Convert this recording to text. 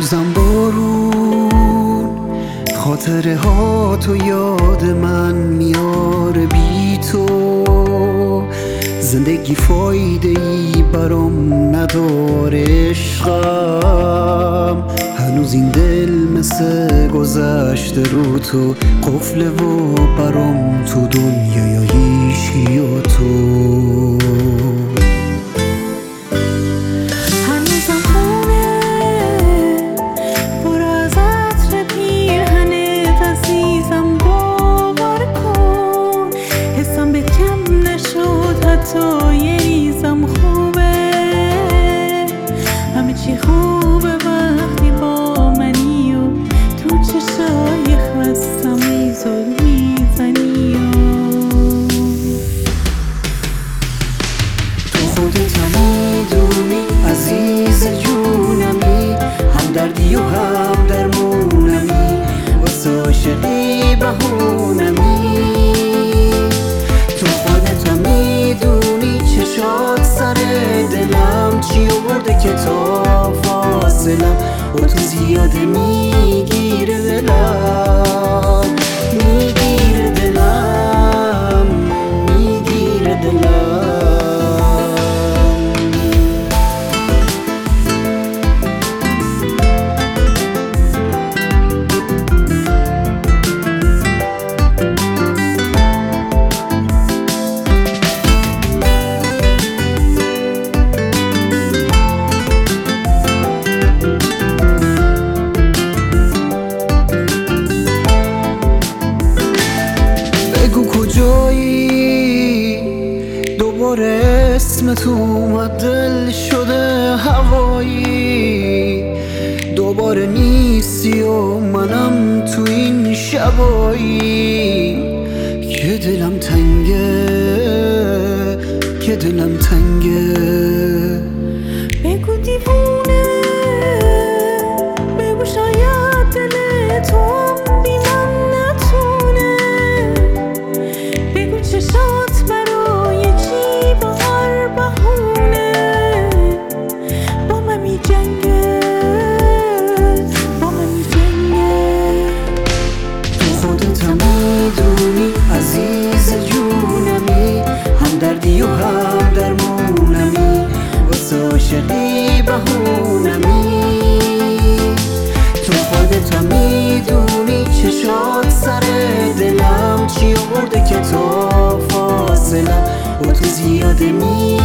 هنوزم بارون خاطره ها تو یاد من میاره، بی تو زندگی فایده ای برام نداره. عشقم هنوز این دل مثل گذشته رو تو قفله و برام تو دنیای هیچکی و تو. تو یه ریزم خوبه، همه چی خوبه وقتی با منی و تو چشای خستم ای زل میزنی و تو خودت هم میدونی عزیز جونمی، هم دردی و هم درمونمی، واسه عاشقی بهونمی. چشات سر دلم چی آورده که تا فاصلم و تو زیاده میگیره دلم، میگیره دلم، میگیره دلم. دوباره اسمت اومد دل شده هوایی، دوباره نیستی و منم تو این شبایی که دلم تنگه، که دلم تنگه. بگو دیوونه، بگو شاید دل تو هم بی من نتونه، بگو چشات برای چی با هر بهونه با من می جنگه، با من می جنگه. تو خودت هم میدونی عزیز جونمی، هم دردی و هم درمونمی، واسه عاشقی بهونمی. تو خودت هم میدونی چشات سر دلم چی آورده که تا فاصلم و تو زیاده